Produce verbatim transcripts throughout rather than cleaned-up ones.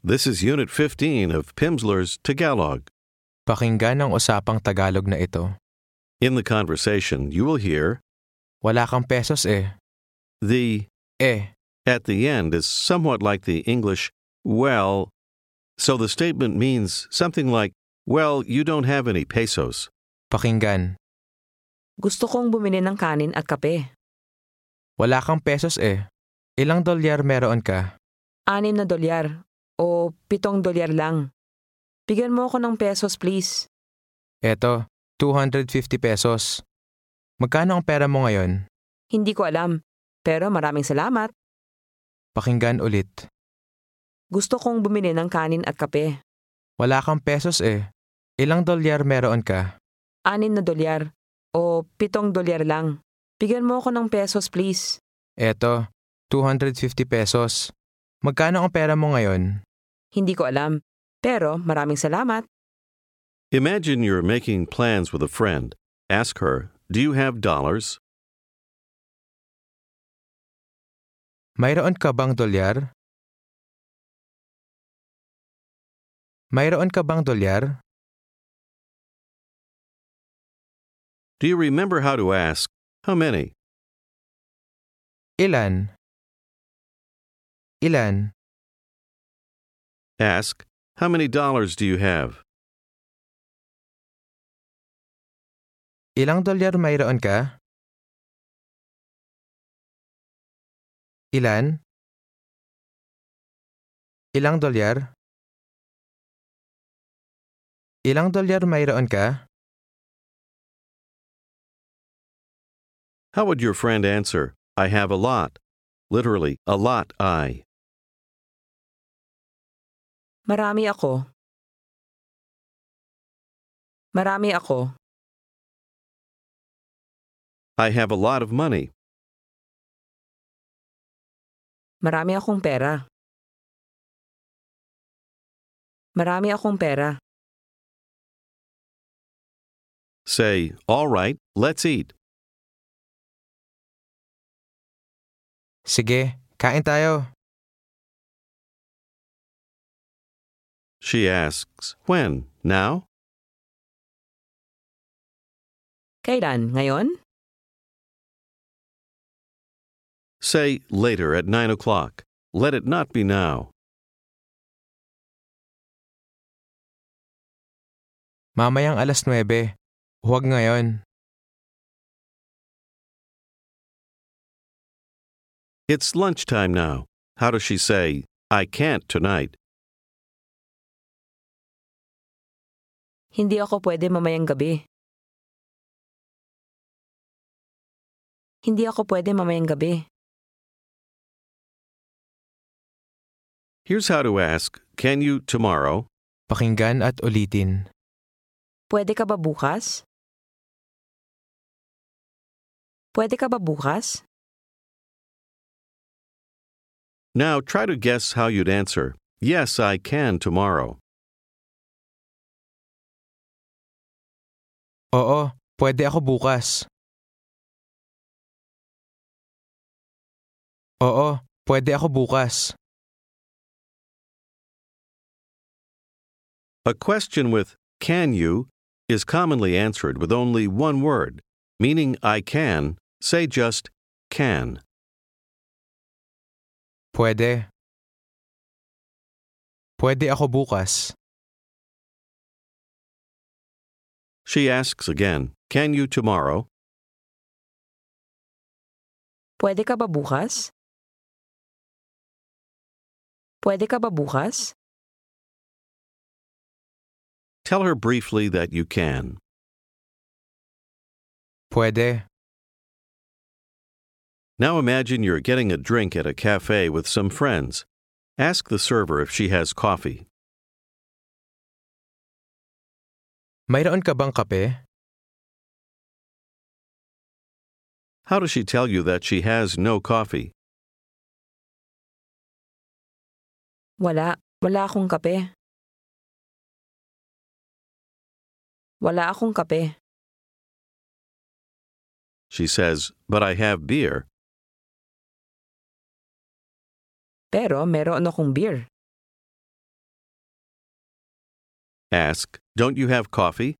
This is Unit fifteen of Pimsleur's Tagalog. Pakinggan ang usapang Tagalog na ito. In the conversation, you will hear Wala kang pesos eh. the Eh, at the end is somewhat like the English well, so the statement means something like, well, you don't have any pesos. pakinggan. Gusto kong bumili ng kanin at kape. Wala kang pesos eh. Ilang dolyar meron ka? Anim na dolyar o pitong dolyar lang. Bigyan mo ako ng pesos, please. Eto, two hundred fifty pesos. Magkano ang pera mo ngayon? Hindi ko alam, pero maraming salamat. Pakinggan ulit. Gusto kong bumili ng kanin at kape. Wala kang pesos eh. Ilang dolyar meron ka? Anim na dolyar o pitong dolyar lang. Bigyan mo ako ng pesos, please. Eto, two hundred fifty pesos. Magkano ang pera mo ngayon? Hindi ko alam, pero maraming salamat. Imagine you're making plans with a friend. Ask her, do you have dollars? Mayroon ka bang dolyar? Mayroon ka bang dolyar? Do you remember how to ask, how many? Ilan? Ilan? Ask, how many dollars do you have? Ilang dolyar mayroon ka? Ilan? Ilang dolyar? Ilang dolyar mayroon ka? How would your friend answer, I have a lot? Literally, a lot, I. Marami ako. Marami ako. I have a lot of money. Marami akong pera. Marami akong pera. Say, all right, let's eat. Sige, kain tayo. She asks, when? Now? Kailan? Ngayon? Say, later at nine o'clock. Let it not be now. Mamayang alas nuwebe. Huwag ngayon. It's lunchtime now. How does she say, I can't tonight? Hindi ako pwede mamayang gabi. Hindi ako pwede mamayang gabi. Here's how to ask, can you tomorrow? Pakinggan at ulitin. Pwede ka ba bukas? Pwede ka ba bukas? Now try to guess how you'd answer, yes, I can tomorrow. Oo, pwede ako bukas. Oo, pwede ako bukas. A question with can you is commonly answered with only one word. Meaning I can, say just can. Pwede. Pwede ako bukas. She asks again, can you tomorrow? Pwede ka ba bukas? Pwede ka ba bukas? Tell her briefly that you can. Pwede. Now imagine you're getting a drink at a cafe with some friends. Ask the server if she has coffee. Mayroon ka bang kape? How does she tell you that she has no coffee? Wala. Wala akong kape. Wala akong kape. She says, but I have beer. Pero meron akong beer. Ask, don't you have coffee?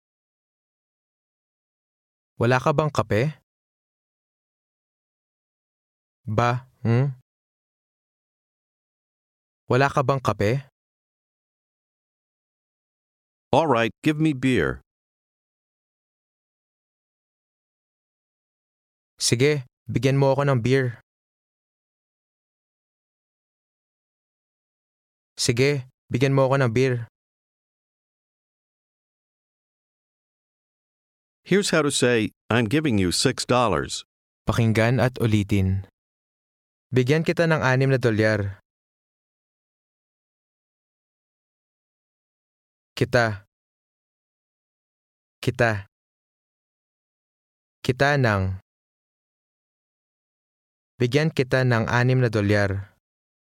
Wala ka bang kape? Ba, hmm? Wala ka bang kape? All right, give me beer. Sige, bigyan mo ako ng beer. Sige, bigyan mo ako ng beer. Here's how to say, I'm giving you six dollars. Pakinggan at ulitin. Bigyan kita ng anim na dolyar. Kita. Kita. Kita ng. Bigyan kita ng anim na dolyar.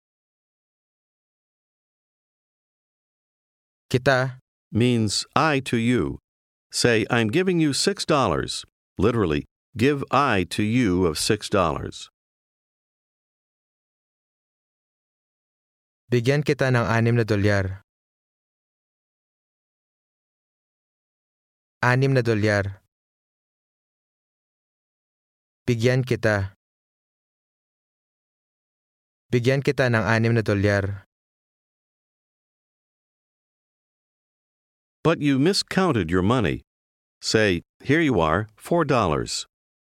Kita. Means I to you. Say, I'm giving you six dollars. Literally, give I to you of six dollars. Bigyan kita ng anim na dolyar. Anim na dolyar. Bigyan kita. Bigyan kita ng anim na dolyar. But you miscounted your money. Say, here you are, four dollars.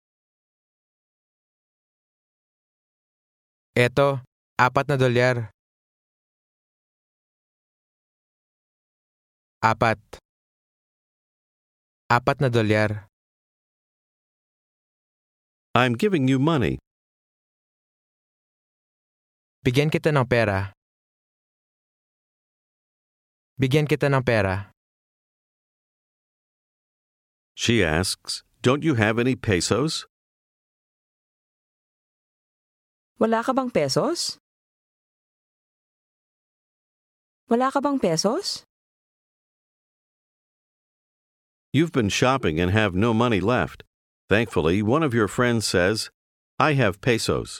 Eto, apat na dolyar. Apat. Apat na dolyar. I'm giving you money. Bigyan kita ng pera. Bigyan kita ng pera. She asks, don't you have any pesos? Wala ka bang pesos? Wala ka bang pesos? You've been shopping and have no money left. Thankfully, one of your friends says, I have pesos.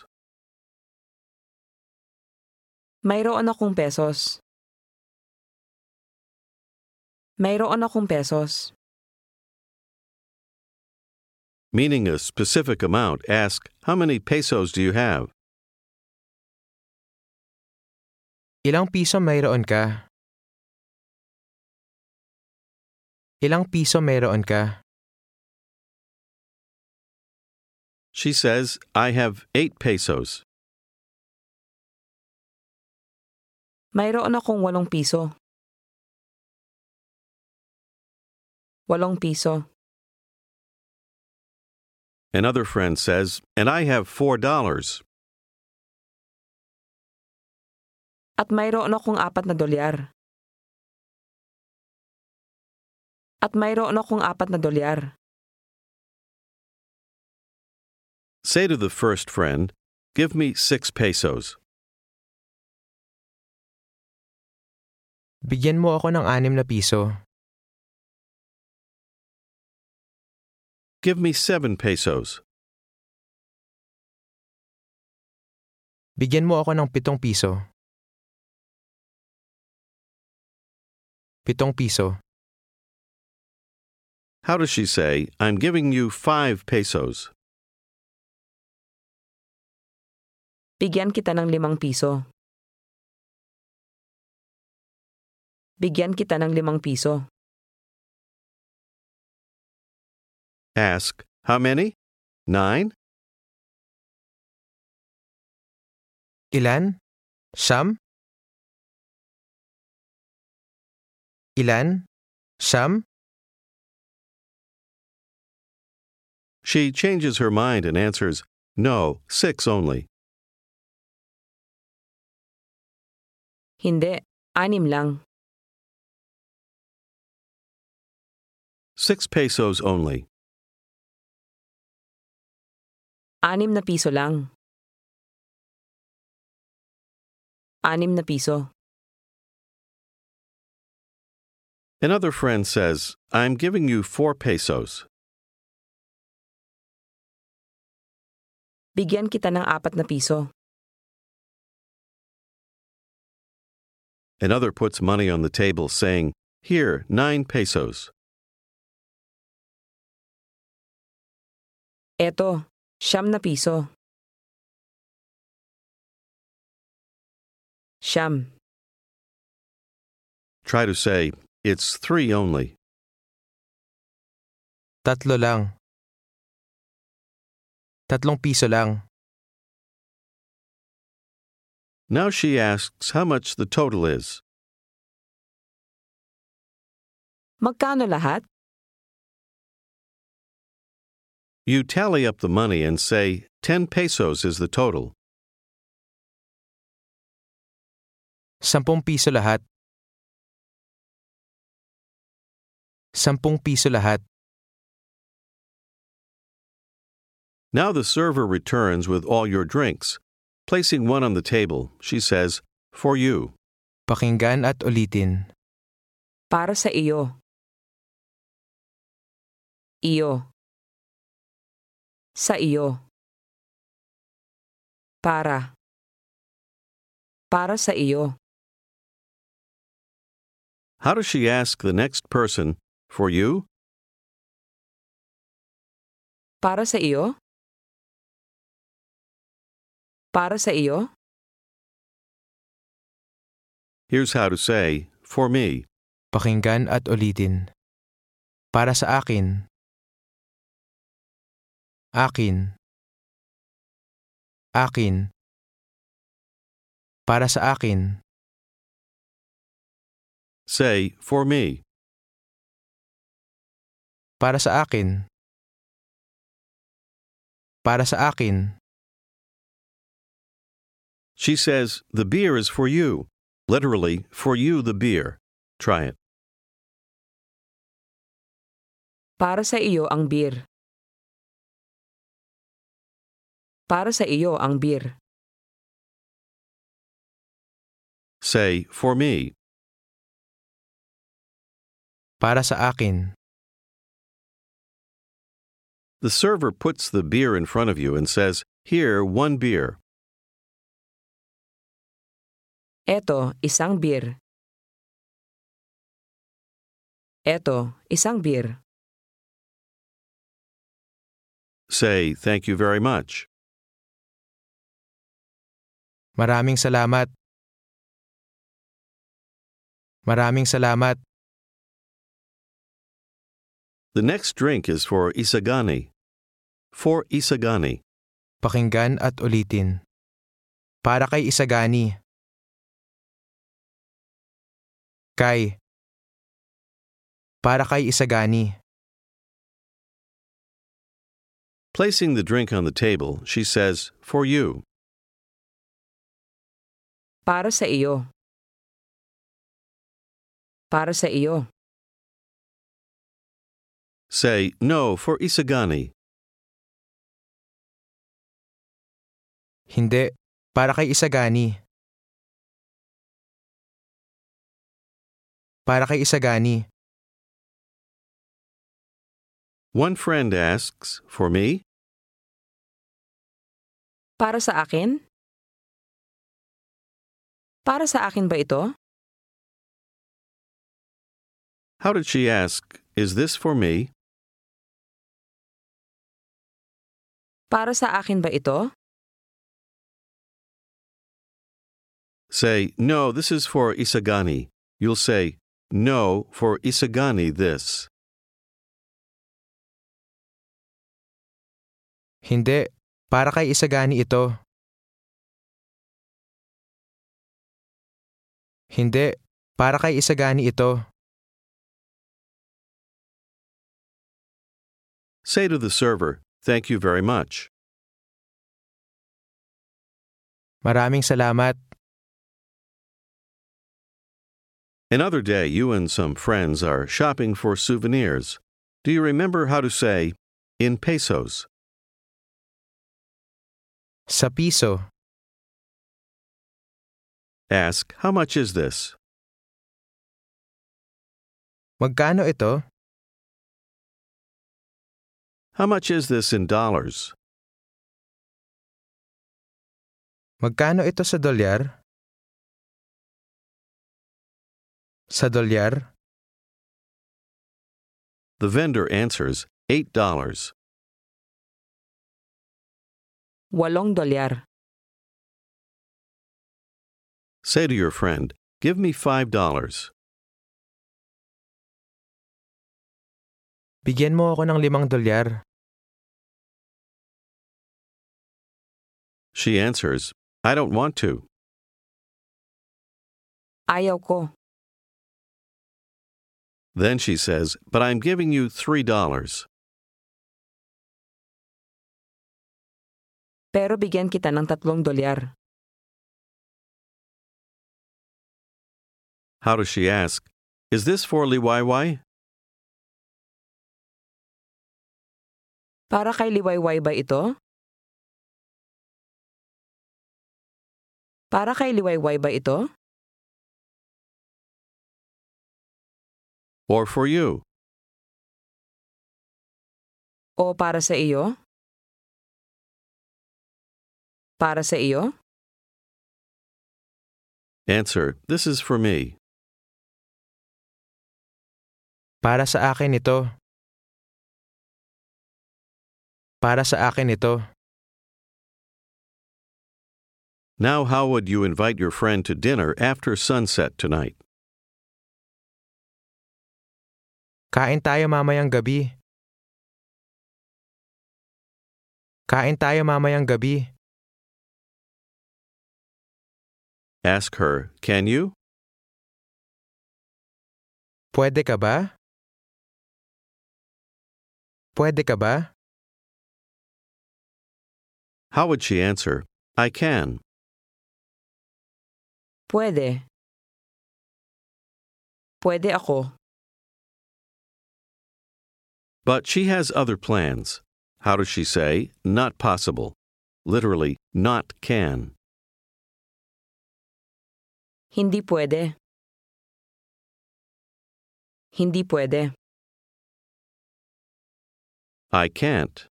Mayroon akong pesos. Mayroon akong pesos. Meaning a specific amount, ask, how many pesos do you have? Ilang piso mayroon ka? Ilang piso mayroon ka? She says, I have eight pesos. Mayroon akong walong piso. Walong piso. Another friend says, and I have four dollars. At mayroon akong apat na dolyar. At mayroon akong apat na dolyar. Say to the first friend, give me six pesos. Bigyan mo ako ng anim na piso. Give me seven pesos. Bigyan mo ako ng pitong piso. Pitong piso. How does she say, I'm giving you five pesos? Bigyan kita ng limang piso. Bigyan kita ng limang piso. Ask, how many? Nine? Ilan? Siyam? Ilan? Siyam? She changes her mind and answers, no, six only. Hindi, anim lang. Six pesos only. Anim na piso lang. Anim na piso. Another friend says, I'm giving you four pesos. Bigyan kita ng apat na piso. Another puts money on the table saying, Here, nine pesos. Eto, siyam na piso. Siyam. Try to say, it's three only. Tatlo lang. Tatlong piso lang. Now she asks how much the total is. Magkano lahat? You tally up the money and say, ten pesos is the total. Sampung piso lahat. Sampung piso lahat. Now the server returns with all your drinks. Placing one on the table, she says, for you. Pakinggan at ulitin. Para sa iyo. Iyo. Sa iyo. Para. Para sa iyo. How does she ask the next person, for you? Para sa iyo? Para sa iyo? Here's how to say, for me. Pakinggan at ulitin. Para sa akin. Akin. Akin. Para sa akin. Say, for me. Para sa akin. Para sa akin. She says, the beer is for you. Literally, for you the beer. Try it. Para sa iyo ang beer. Para sa iyo ang beer. Say, for me. Para sa akin. The server puts the beer in front of you and says, here, one beer. Eto, isang beer. Eto, isang beer. Say, thank you very much. Maraming salamat. Maraming salamat. The next drink is for Isagani. For Isagani. Pakinggan at ulitin. Para kay Isagani. Kay. Para kay Isagani. Placing the drink on the table, she says, for you. Para sa iyo. Para sa iyo. Say, no, for Isagani. Hindi. Para kay Isagani. Para kay Isagani. One friend asks, for me? Para sa akin? Para sa akin ba ito? How did she ask, is this for me? Para sa akin ba ito? Say, no, this is for Isagani. You'll say, no, for Isagani this. Hindi. Para kay Isagani ito. Hindi. Para kay Isagani ito. Say to the server, thank you very much. Maraming salamat. Another day, you and some friends are shopping for souvenirs. Do you remember how to say, in pesos? Sa piso. Ask, how much is this? Magkano ito? How much is this in dollars? Magkano ito sa dolyar? Sa dolyar? The vendor answers eight dollars. Walong dolyar. Say to your friend, give me five dollars. Bigyan mo ako ng limang dolyar. She answers, I don't want to. Ayaw ko. Then she says, but I'm giving you three dollars. Pero bigyan kita ng tatlong dolyar. How does she ask? Is this for Liwayway? Para kay Liwayway ba ito? Para kay Liwayway ba ito? Or for you? O para sa iyo? Para sa iyo? Answer, this is for me. Para sa akin ito. Para sa akin ito. Now how would you invite your friend to dinner after sunset tonight? Kain tayo mamayang gabi. Kain tayo mamayang gabi. Ask her, can you? Pwede ka ba? Pwede ka ba? How would she answer? I can. Pwede. Pwede ako. But she has other plans. How does she say, not possible? Literally, not can. Hindi pwede. Hindi pwede. I can't.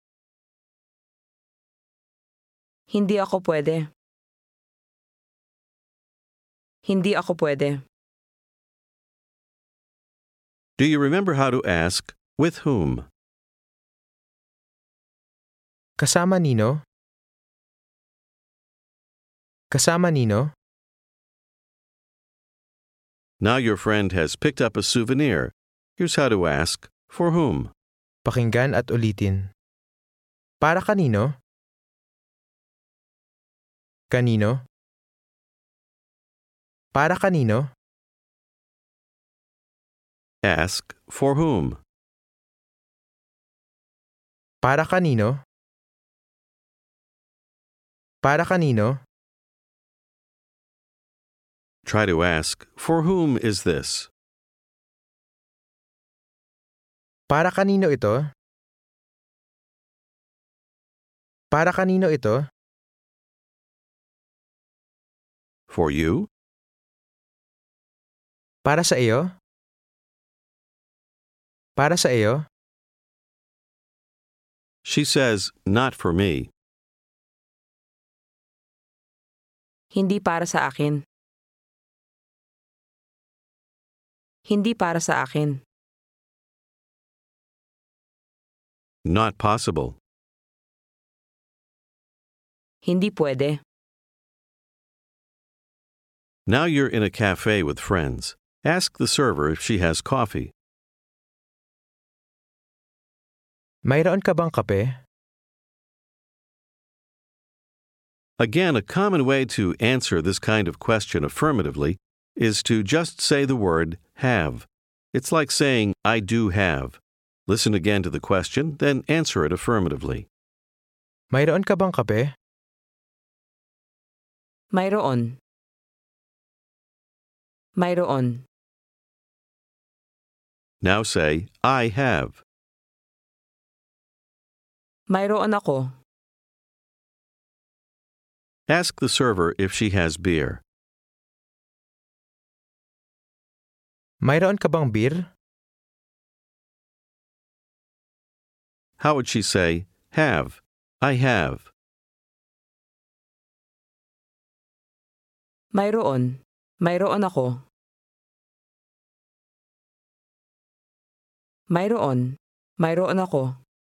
Hindi ako pwede. Hindi ako pwede. Do you remember how to ask, with whom? Kasama nino? Kasama nino? Now your friend has picked up a souvenir. Here's how to ask, for whom? Pakinggan at ulitin. Para kanino? Kanino? Para kanino? Ask, for whom? Para kanino? Para kanino? Try to ask, for whom is this? Para kanino ito? Para kanino ito? For you? Para sa iyo? Para sa iyo? She says, not for me. Hindi para sa akin. Hindi para sa akin. Not possible. Hindi pwede. Now you're in a cafe with friends. Ask the server if she has coffee. Mayroon ka bang kape? Again, a common way to answer this kind of question affirmatively is to just say the word have. It's like saying, I do have. Listen again to the question, then answer it affirmatively. Mayroon ka bang kape? Mayroon. Mayroon. Now say, I have. Mayroon ako. Ask the server if she has beer. Mayroon ka bang beer? How would she say, have? I have. Mayroon. Mayroon ako. Mayroon. Mayroon ako.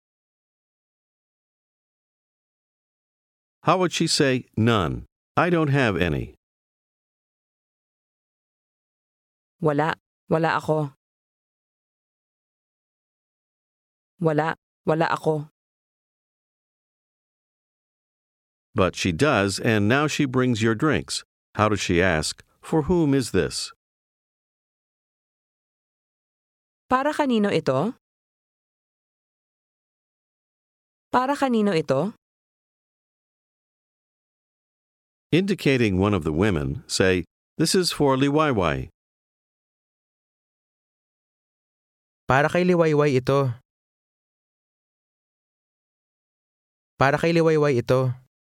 How would she say none? I don't have any. Wala. Wala ako. Wala. Wala ako. But she does, and now she brings your drinks. How does she ask, for whom is this? Para kanino ito? Para kanino ito? Indicating one of the women, say, this is for Liwayway. Para kay Liwayway ito. Para kay Liwayway ito.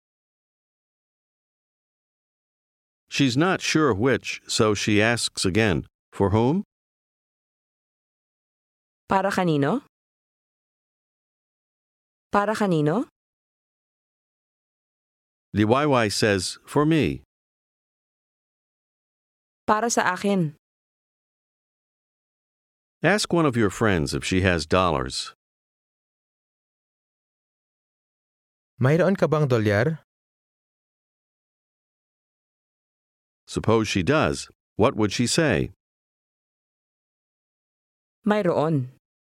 She's not sure which, so she asks again, for whom? Para kanino? Para kanino? Liwayway says, for me. Para sa akin. Ask one of your friends if she has dollars. Mayroon ka bang dolyar? Suppose she does. What would she say? Mayroon.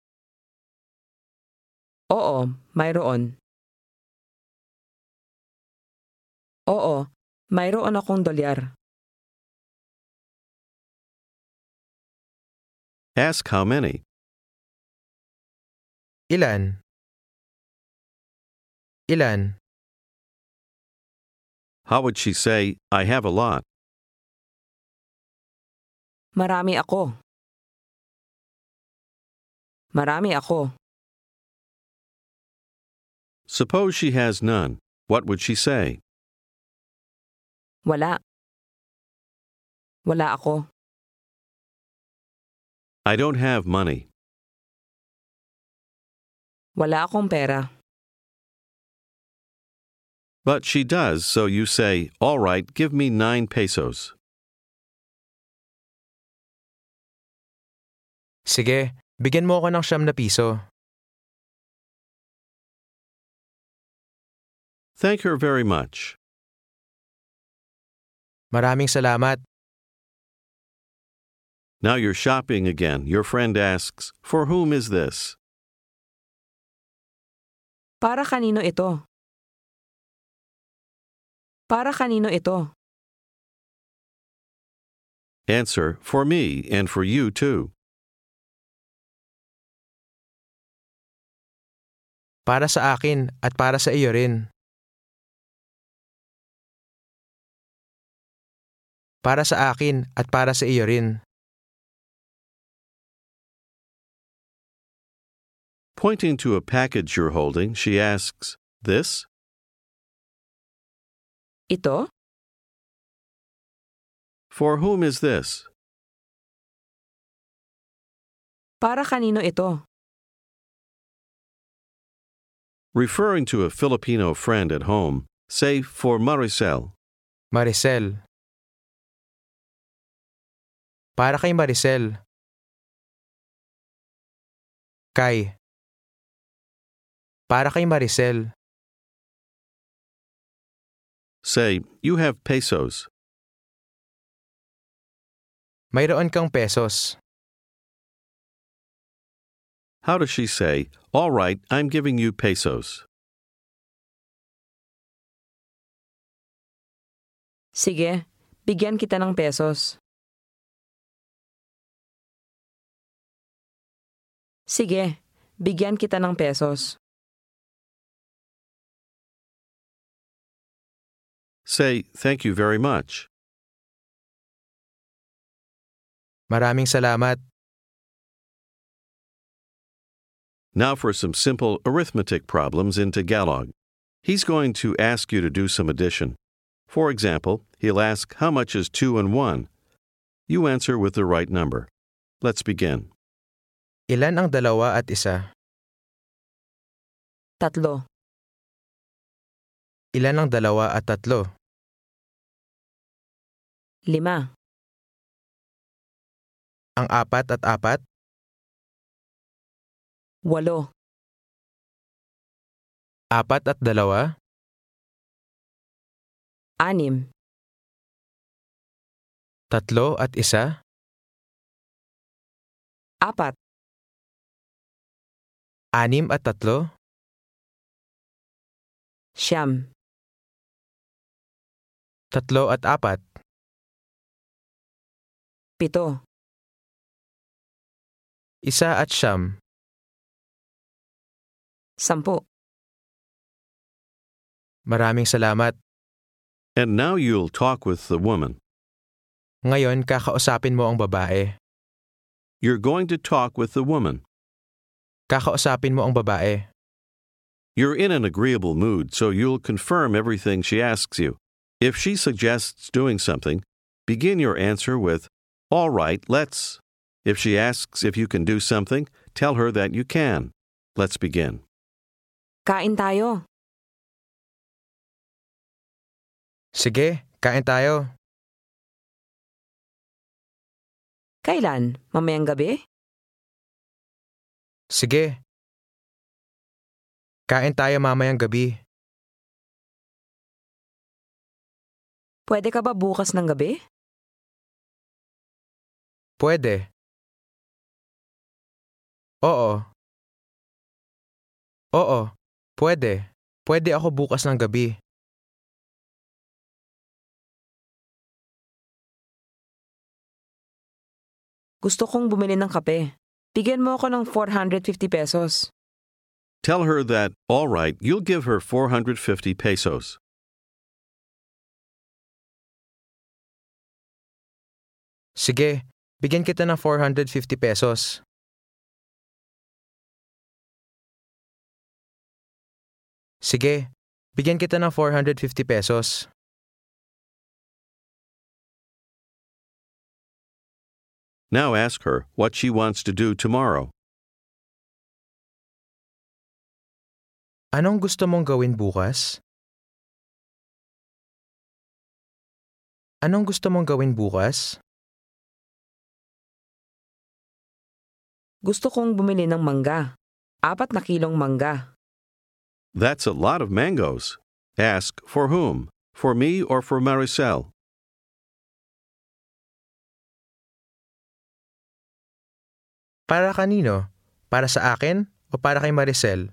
Oo, mayroon. Oo, mayroon akong dolyar. Ask how many. Ilan? Ilan? How would she say, I have a lot? Marami ako. Marami ako. Suppose she has none. What would she say? Wala. Wala ako. I don't have money. Wala akong pera. But she does, so you say, all right, give me nine pesos. Sige, bigyan mo ako ng siyam na piso. Thank her very much. Maraming salamat. Now you're shopping again. Your friend asks, for whom is this? Para kanino ito? Para kanino ito? Answer, for me and for you too. Para sa akin at para sa iyo rin. Para sa akin at para sa iyo rin. Pointing to a package you're holding, she asks, this? Ito? For whom is this? Para kanino ito? Referring to a Filipino friend at home, say for Maricel. Maricel. Para kay Maricel. Kay. Para kay Maricel. Say, you have pesos. Mayroon kang pesos. How does she say, all right, I'm giving you pesos? Sige, bigyan kita ng pesos. Sige, bigyan kita ng pesos. Say, thank you very much. Maraming salamat. Now for some simple arithmetic problems in Tagalog. He's going to ask you to do some addition. For example, he'll ask, how much is two and one? You answer with the right number. Let's begin. Ilan ang dalawa at isa? Tatlo. Ilan ang dalawa at tatlo? Lima. Ang apat at apat? Walo. Apat at dalawa? Anim. Tatlo at isa? Apat. Anim at tatlo? Siyam. Tatlo at apat? Pito. Isa at siyam? Sampu. Maraming salamat. And now you'll talk with the woman. Ngayon, kakausapin mo ang babae. You're going to talk with the woman. Kakausapin mo ang babae. You're in an agreeable mood, so you'll confirm everything she asks you. If she suggests doing something, begin your answer with, "All right, let's." If she asks if you can do something, tell her that you can. Let's begin. Kain tayo. Sige, kain tayo. Kailan? Mamayang gabi? Sige. Kain tayo mamayang gabi. Pwede ka ba bukas ng gabi? Pwede. Oo. Oo, pwede. Pwede ako bukas ng gabi. Gusto kong bumili ng kape. Bigyan mo ako ng four hundred fifty pesos. Tell her that, all right, you'll give her four hundred fifty pesos. Sige, bigyan kita ng four hundred fifty pesos. Sige, bigyan kita ng four hundred fifty pesos. Now ask her what she wants to do tomorrow. Anong gusto mong gawin bukas? Anong gusto mong gawin bukas? Gusto kong bumili ng mangga. Apat na kilong mangga. That's a lot of mangoes. Ask for whom? For me or for Maricel? Para kanino? Para sa akin o para kay Maricel?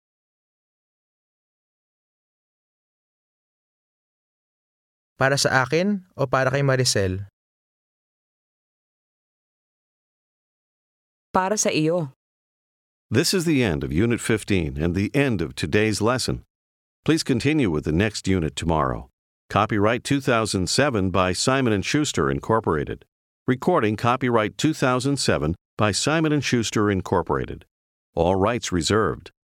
Para sa akin o para kay Maricel? Para sa iyo. This is the end of Unit fifteen and the end of today's lesson. Please continue with the next unit tomorrow. Copyright two thousand seven by Simon and Schuster, Incorporated. Recording copyright two thousand seven by Simon and Schuster, Incorporated. All rights reserved.